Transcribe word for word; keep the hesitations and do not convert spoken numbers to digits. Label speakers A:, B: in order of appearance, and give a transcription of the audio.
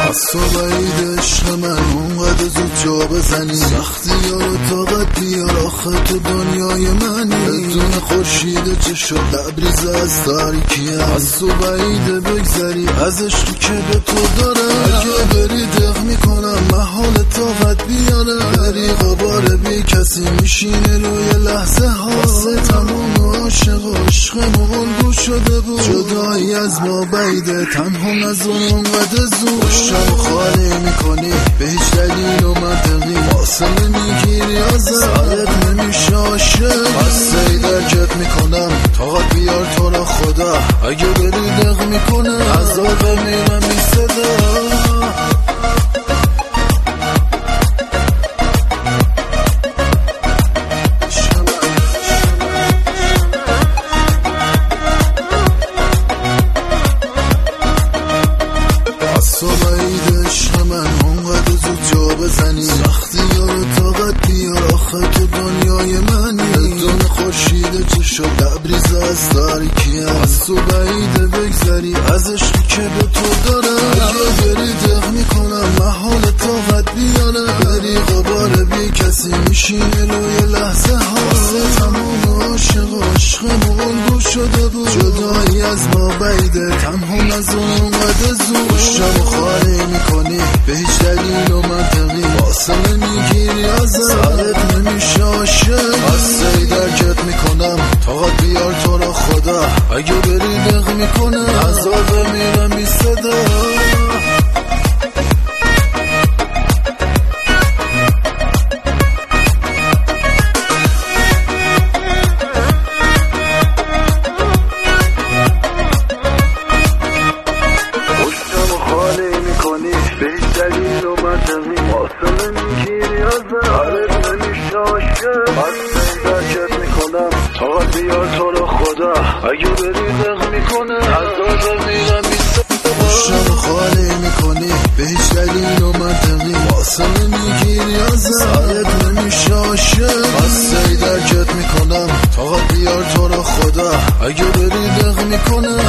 A: از تو بعید عشق من اونقدر زود جا بزنی، سختی ها رو طاقت بیار آخه تو دنیای منی. بدون خورشید چشم لبریز از تاریکی، از تو بعید بگذری از عشقی که به تو داره. اگه بری دق میکنم محال طاقت بیاره، بری غبار بی کسی میشینه روی لحظه ها. واسه تمام عاشق و عشق مغلگو شده بود، جدایی از ما بعیده تنها نزون اونقدر زود. پشتم خالی میکنی به هیچ دلیل و منطقی، فاصله میگیری ازم سرت نمیشه عاشق. بسته ای درکت میکنم طاقت بیار تو را خدا، اگه بری دق میکنه از آقا میرم بی صدا. تو بعید عشق من اونقدر زود جا بزنی، سختی ها رو طاقت بیار آخه تو دنیای منی. بدون خورشید چشم لبریز از تاریکی، از تو بعید بگذری از عشقی که به تو داره. اگه بری دق میکنم محال طاقت بیاره، بری غبار بی کسی میشینه روی لحظه ها. واسه تمام عاشق و عشق مغلگو شده بود، جدایی از ما بعیده تنها نزون اونقدر زود. پشتم خالی میکنی به هیچ دلیل و منطقی، فاصله میگیری ازم سرت نمیشه عاشق. بسته ای درکت میکنم طاقت بیار تو را خدا، اگه بری دق میکنه از آقا میرم بی صدا. به هیچ دلیل و منطقی، فاصله میگیری ازم سرت نمیشه عاشق. بسته درکت میکنم طاقت بیار تو را خدا، اگه بری دق میکنه از آقا میرم بی صدا. پشتم خالی میکنی به هیچ دلیل و منطقی، فاصله میگیری ازم سرت نمیشه عاشق. بسته درکت میکنم طاقت بیار تو را خدا، اگه بری دق میکنه